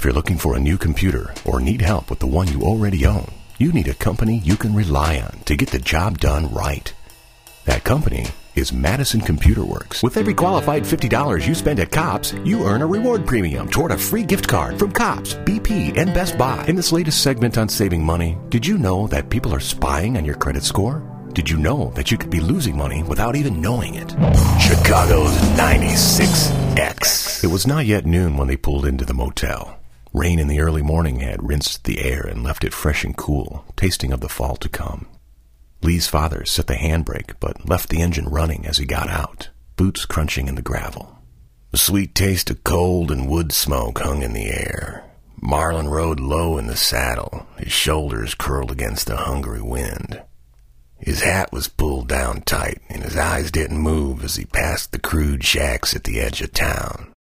you're looking for a new computer or need help with the one you already own, you need a company you can rely on to get the job done right. That company is Madison Computer Works. With every qualified $50 you spend at Kopp's, you earn a reward premium toward a free gift card from Kopp's, BP, and Best Buy. In this latest segment on saving money, did you know that people are spying on your credit score? Did you know that you could be losing money without even knowing it? Chicago's 96X. It was not yet noon when they pulled into the motel. Rain in the early morning had rinsed the air and left it fresh and cool, tasting of the fall to come. Lee's father set the handbrake, but left the engine running as he got out, boots crunching in the gravel. The sweet taste of cold and wood smoke hung in the air. Marlin rode low in the saddle, his shoulders curled against the hungry wind. His hat was pulled down tight, and his eyes didn't move as he passed the crude shacks at the edge of town.